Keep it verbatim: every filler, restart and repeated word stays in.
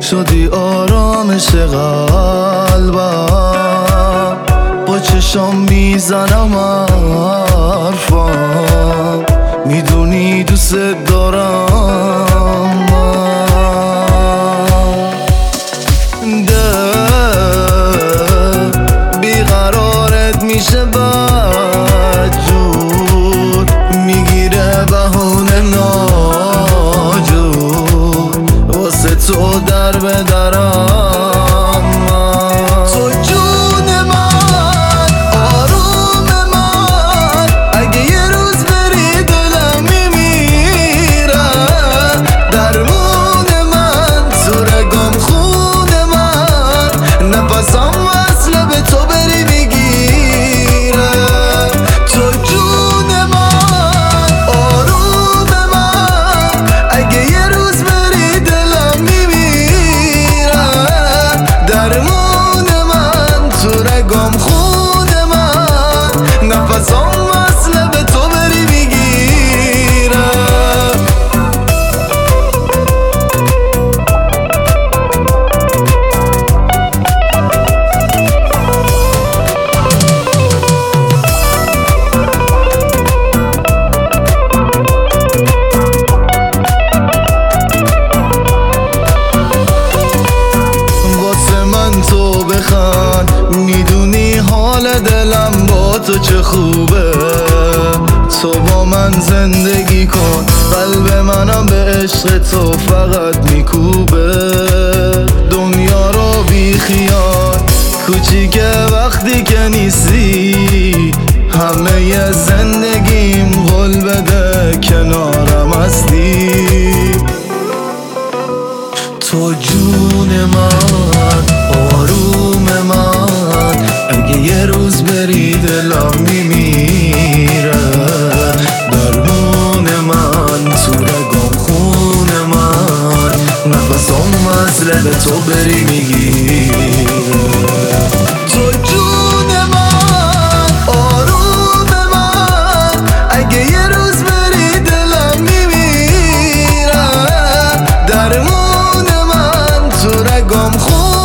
شدی آرامش قلبم، با چشام میزنم حرفم، میدونی دوست دارم من. دل بیقرارت میشه بدجور، میگیره بهونه ناجور، واسه تو در بدرم من. تو جون من، آروم من، اگه یه روز بری دلم میمیره. درمون من، تو رگام خون من، نفسم وصله به تو بری میگیره. تو جون من، آروم من، اگه یه روز بری دلم میمیره. درمون من، تو رگام خون من، نفسم وصله به تو بری میگیره. واسه من تو بخند، میدونی حال دلم با تو چه خوبه. تو با من زندگی کن، قلب منم به عشق تو فقط میکوبه. دنیا رو بی خیال، کوچیکه وقتی که نیستی. همه ی زندگیم قول بده کنارم هستی. تو جون من، آروم من، اگه یه روز بری دلم میمیره. درمون من، تو رگام خون من، نفسم وصله به تو بری میگیره. تو جون من، آروم من، اگه یه روز بری دلم میمیره. درمون من، تو رگام خون